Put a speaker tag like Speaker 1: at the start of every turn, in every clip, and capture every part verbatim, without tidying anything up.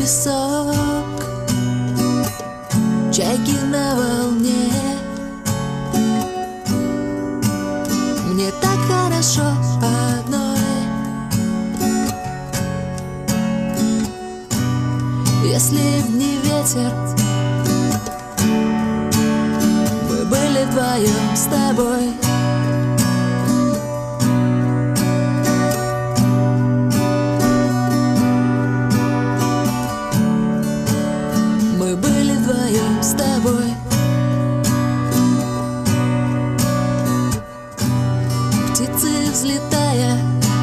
Speaker 1: песок, чайки на волне. Мне так хорошо одной. Если в дни ветер, мы были вдвоем с тобой. Мы были вдвоем с тобой. Птицы, взлетая,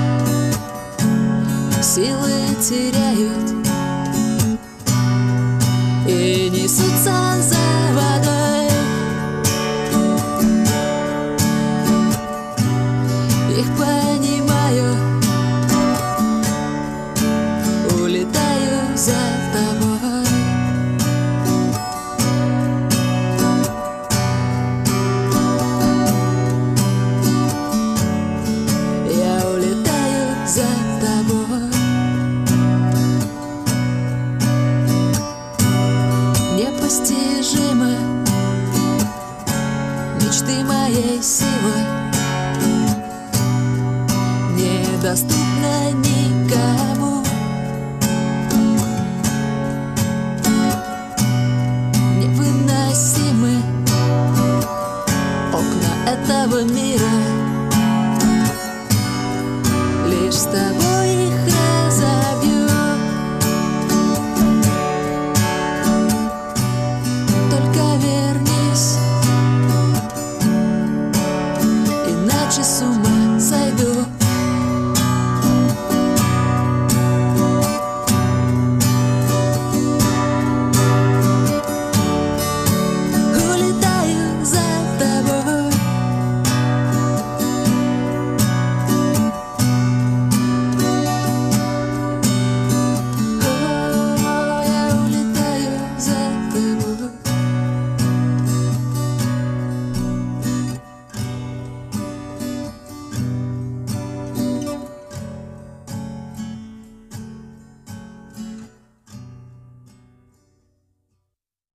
Speaker 1: силы теряют и несутся за водой. Их понимаю, улетаю за тобой. Я улетаю за тобой.